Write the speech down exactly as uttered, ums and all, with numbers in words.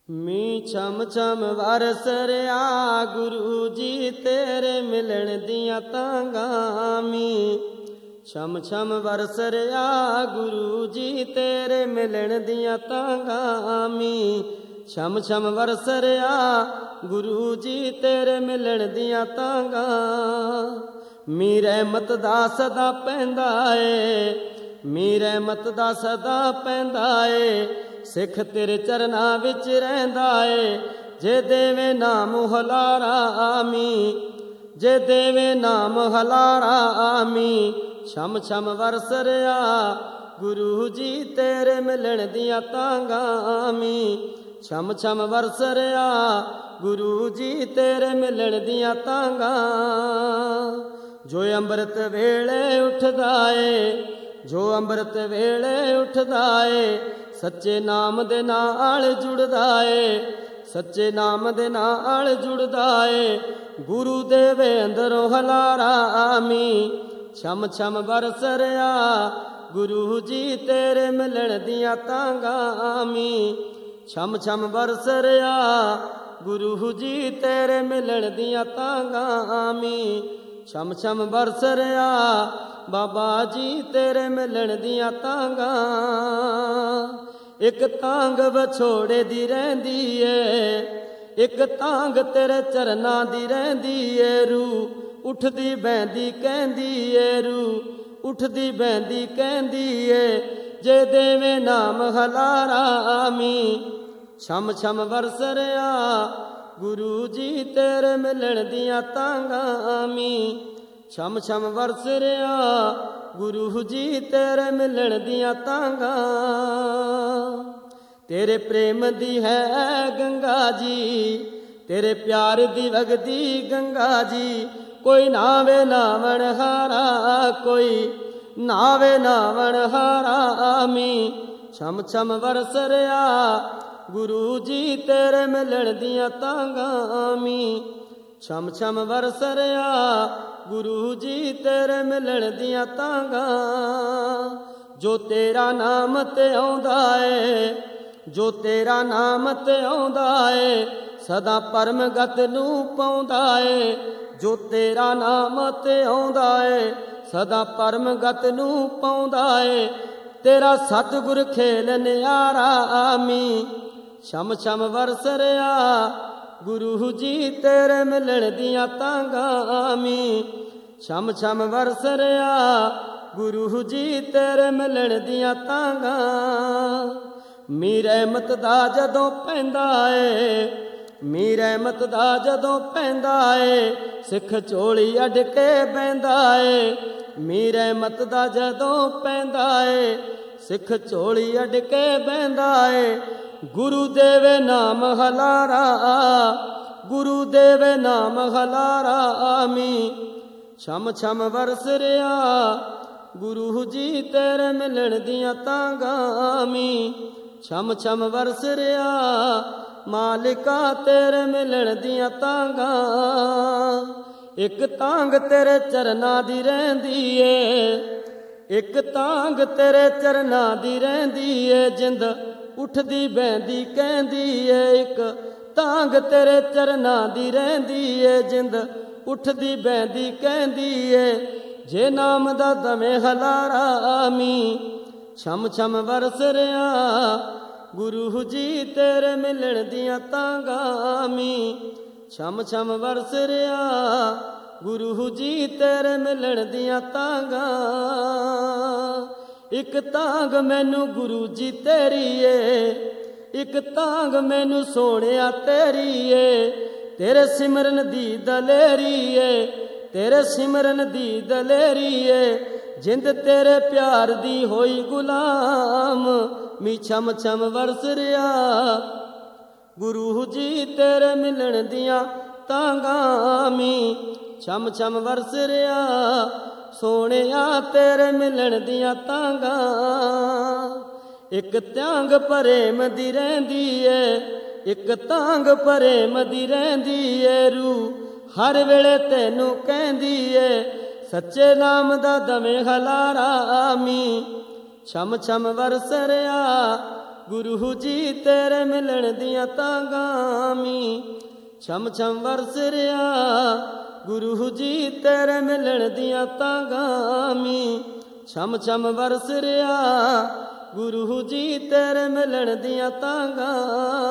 ਮੀਂਹ ਛਮ ਛਮ ਵਰਸ ਰਿਹਾ ਗੁਰੂ ਜੀ ਤੇਰੇ ਮਿਲਣ ਦੀਆਂ ਤਾਂਘਾਂ। ਮੀਂਹ ਛਮ ਛਮ ਵਰਸ ਰਿਹਾ ਗੁਰੂ ਜੀ ਤੇਰੇ ਮਿਲਣ ਦੀਆਂ ਤਾਂਘਾਂ। ਮੀਂਹ ਛਮ ਛਮ ਵਰਸ ਰਿਹਾ ਗੁਰੂ ਜੀ ਤੇਰੇ ਮਿਲਣ ਦੀਆਂ ਤਾਂਘਾਂ। ਮੀਂਹ ਰਹਿਮਤ ਦਾ ਸਦਾ ਪੈਂਦਾ ਏ, ਮੀਂਹ ਰਹਿਮਤ ਦਾ ਸਦਾ ਪੈਂਦਾ ਏ। ਸਿੱਖ ਤੇਰੇ ਚਰਨਾਂ ਵਿੱਚ ਰਹਿੰਦਾ ਏ, ਜੇ ਦੇਵੇ ਨਾਮ ਹੁਲਾਰਾ ਆਮੀ, ਜੇ ਦੇਵੇ ਨਾਮ ਹੁਲਾਰਾ ਆਮੀ। ਛਮ ਛਮ ਵਰਸ ਰਿਹਾ ਗੁਰੂ ਜੀ ਤੇਰੇ ਮਿਲਣ ਦੀਆਂ ਤਾਂਘਾਂ। ਮੀਂਹ ਛਮ ਛਮ ਵਰਸ ਰਿਹਾ ਗੁਰੂ ਜੀ ਤੇਰੇ ਮਿਲਣ ਦੀਆਂ ਤਾਂਘਾਂ। ਜੋ ਅੰਮ੍ਰਿਤ ਵੇਲੇ ਉੱਠਦਾ ਏ, ਜੋ ਅੰਮ੍ਰਿਤ ਵੇਲੇ ਉੱਠਦਾ ਏ, ਸੱਚੇ ਨਾਮ ਦੇ ਨਾਲ ਜੁੜਦਾ ਏ, ਸੱਚੇ ਨਾਮ ਦੇ ਨਾਲ ਜੁੜਦਾ ਏ। ਗੁਰੂ ਦੇਵੇ ਅੰਦਰੋਂ ਹੁਲਾਰਾ ਆਮੀ। ਛਮ ਛਮ ਵਰਸ ਰਿਹਾ ਗੁਰੂ ਜੀ ਤੇਰੇ ਮਿਲਣ ਦੀਆਂ ਤਾਂਘਾਂ। ਮੀਂਹ ਛਮ ਛਮ ਵਰਸ ਰਿਹਾ ਗੁਰੂ ਜੀ ਤੇਰੇ ਮਿਲਣ ਦੀਆਂ ਤਾਂਘਾਂ। ਮੀਂਹ ਛਮ ਛਮ ਵਰਸ ਰਿਹਾ ਬਾਬਾ ਜੀ ਤੇਰੇ ਮਿਲਣ ਦੀਆਂ ਤਾਂਘਾਂ। ਇੱਕ ਤਾਂਘ ਵਿਛੋੜੇ ਦੀ ਰਹਿੰਦੀ ਏ, ਇੱਕ ਤਾਂਘ ਤੇਰੇ ਚਰਨਾਂ ਦੀ ਰਹਿੰਦੀ ਏ। ਰੂਹ ਉੱਠਦੀ ਬਹਿੰਦੀ ਕਹਿੰਦੀ ਏ, ਰੂਹ ਉੱਠਦੀ ਬਹਿੰਦੀ ਕਹਿੰਦੀ ਏ, ਜੇ ਦੇਵੇ ਨਾਮ ਹੁਲਾਰਾ ਆਮੀ। ਛਮ ਛਮ ਵਰਸ ਰਿਹਾ ਗੁਰੂ ਜੀ ਤੇਰੇ ਮਿਲਣ ਦੀਆਂ ਤਾਂਘਾਂ। ਮੀਂਹ ਛਮ ਛਮ ਵਰਸ ਰਿਹਾ ਗੁਰੂ ਜੀ ਤੇਰੇ ਮਿਲਣ ਦੀਆਂ ਤਾਂਘਾਂ। ਤੇਰੇ ਪ੍ਰੇਮ ਦੀ ਹੈ ਗੰਗਾ ਜੀ, ਤੇਰੇ ਪਿਆਰ ਦੀ ਵਗਦੀ ਗੰਗਾ ਜੀ। ਕੋਈ ਨਾਵੇ ਨਾਵਣ ਹਾਰਾ, ਕੋਈ ਨਾਵੇ ਨਾਵਣ ਹਾਰਾ। ਮੀਂਹ ਛਮ ਛਮ ਵਰਸ ਰਿਹਾ ਗੁਰੂ ਜੀ ਤੇਰੇ ਮਿਲਣ ਦੀਆਂ ਤਾਂਘਾਂ। ਮੀਂਹ ਛਮ ਛਮ ਵਰਸ ਰਿਹਾ ਗੁਰੂ ਜੀ ਤੇਰੇ ਮਿਲਣ ਦੀਆਂ ਤਾਂਘਾਂ। ਜੋ ਤੇਰਾ ਨਾਮ ਤੇ ਆਉਂਦਾ ਏ, ਜੋ ਤੇਰਾ ਨਾਮ ਤੇ ਆਉਂਦਾ ਏ, ਸਦਾ ਪਰਮ ਗਤ ਨੂੰ ਪਾਉਂਦਾ ਏ। ਜੋ ਤੇਰਾ ਨਾਮ ਤੇ ਆਉਂਦਾ ਏ, ਸਦਾ ਪਰਮ ਗਤ ਨੂੰ ਪਾਉਂਦਾ ਏ। ਤੇਰਾ ਸਤਿਗੁਰ ਖੇਲ ਨਿਆਰਾ ਆਮੀ। ਛਮ ਛਮ ਵਰਸ ਰਿਹਾ ਗੁਰੂ ਜੀ ਤੇਰੇ ਮਿਲਣ ਦੀਆਂ ਤਾਂਘਾਂ। ਮੀਂਹ ਛਮ ਛਮ ਵਰਸ ਰਿਹਾ ਗੁਰੂ ਜੀ ਤੇਰੇ ਮਿਲਣ ਦੀਆਂ ਤਾਂਘਾਂ। ਮੀਂਹ ਰਹਿਮਤ ਦਾ ਜਦੋਂ ਪੈਂਦਾ ਏ, ਮੀਂਹ ਰਹਿਮਤ ਦਾ ਜਦੋਂ ਪੈਂਦਾ ਏ, ਸਿੱਖ ਝੋਲੀ ਅੱਡ ਕੇ ਬਹਿੰਦਾ ਏ। ਮੀਂਹ ਰਹਿਮਤ ਦਾ ਜਦੋਂ ਪੈਂਦਾ ਏ, ਸਿੱਖ ਝੋਲੀ ਅੱਡ ਕੇ ਬਹਿੰਦਾ ਏ। ਗੁਰੂ ਦੇਵੇ ਨਾਮ ਹੁਲਾਰਾ, ਗੁਰੂ ਦੇਵੇ ਨਾਮ ਹੁਲਾਰਾ ਆਮੀ। ਛਮ ਛਮ ਵਰਸ ਰਿਹਾ ਗੁਰੂ ਜੀ ਤੇਰੇ ਮਿਲਣ ਦੀਆਂ ਤਾਂਘਾਂ। ਮੀਂਹ ਛਮ ਛਮ ਵਰਸ ਰਿਹਾ ਮਾਲਿਕਾ ਤੇਰੇ ਮਿਲਣ ਦੀਆਂ ਤਾਂਘਾਂ। ਇੱਕ ਤਾਂਘ ਤੇਰੇ ਚਰਨਾਂ ਦੀ ਰਹਿੰਦੀ ਏ, ਇੱਕ ਤਾਂਘ ਤੇਰੇ ਚਰਨਾਂ ਦੀ ਰਹਿੰਦੀ ਏ। ਜਿੰਦ ਉੱਠਦੀ ਬਹਿੰਦੀ ਕਹਿੰਦੀ ਏ, ਇੱਕ ਤਾਂਘ ਤੇਰੇ ਚਰਨਾਂ ਦੀ ਰਹਿੰਦੀ ਏ। ਜਿੰਦ ਉੱਠਦੀ ਬਹਿੰਦੀ ਕਹਿੰਦੀ ਏ, ਜੇ ਨਾਮ ਦਾ ਦਵੇਂ ਹੁਲਾਰਾ ਆਮੀ। ਛਮ ਛਮ ਵਰਸ ਰਿਹਾ ਗੁਰੂ ਜੀ ਤੇਰੇ ਮਿਲਣ ਦੀਆਂ ਤਾਂਘਾਂ। ਮੀਂਹ ਛਮ ਛਮ ਵਰਸ ਰਿਹਾ ਗੁਰੂ ਜੀ ਤੇਰੇ ਮਿਲਣ ਦੀਆਂ ਤਾਂਘਾਂ। ਇੱਕ ਤਾਂਘ ਮੈਨੂੰ ਗੁਰੂ ਜੀ ਤੇਰੀ ਏ, ਇੱਕ ਤਾਂਘ ਮੈਨੂੰ ਸੋਹਣਿਆ ਤੇਰੀ ਏ। ਤੇਰੇ ਸਿਮਰਨ ਦੀ ਦਲੇਰੀ ਏ, ਤੇਰੇ ਸਿਮਰਨ ਦੀ ਦਲੇਰੀ ਏ। ਜਿੰਦ ਤੇਰੇ ਪਿਆਰ ਦੀ ਹੋਈ ਗੁਲਾਮ। ਮੀਂਹ ਛਮ ਛਮ ਵਰਸ ਰਿਹਾ ਗੁਰੂ ਜੀ ਤੇਰੇ ਮਿਲਣ ਦੀਆਂ ਤਾਂਘਾਂ। ਮੀਂਹ ਛਮ ਛਮ ਵਰਸ ਰਿਹਾ ਸੋਹਣਿਆ ਤੇਰੇ ਮਿਲਣ ਦੀਆਂ ਤਾਂਘਾਂ। ਇੱਕ ਤਾਂਘ ਪ੍ਰੇਮ ਦੀ ਰਹਿੰਦੀ ਏ, ਇੱਕ ਤਾਂਘ ਪ੍ਰੇਮ ਦੀ ਰਹਿੰਦੀ ਏ। ਰੂਹ ਹਰ ਵੇਲੇ ਤੈਨੂੰ ਕਹਿੰਦੀ ਏ, ਸੱਚੇ ਨਾਮ ਦਾ ਦਵੇਂ ਹੁਲਾਰਾ ਆਮੀ। ਛਮ ਛਮ ਵਰਸ ਰਿਹਾ ਗੁਰੂ ਜੀ ਤੇਰੇ ਮਿਲਣ ਦੀਆਂ ਤਾਂਘਾਂ ਮੀਂਹ ਛਮ ਛਮ ਵਰਸ ਰਿਹਾ ਗੁਰੂ ਜੀ ਤੇਰੇ ਮਿਲਣ ਦੀਆਂ ਤਾਂਘਾਂ ਮੀਂਹ ਛਮ ਛਮ ਵਰਸ ਰਿਹਾ ਗੁਰੂ ਜੀ ਤੇਰੇ ਮਿਲਣ ਦੀਆਂ ਤਾਂਘਾਂ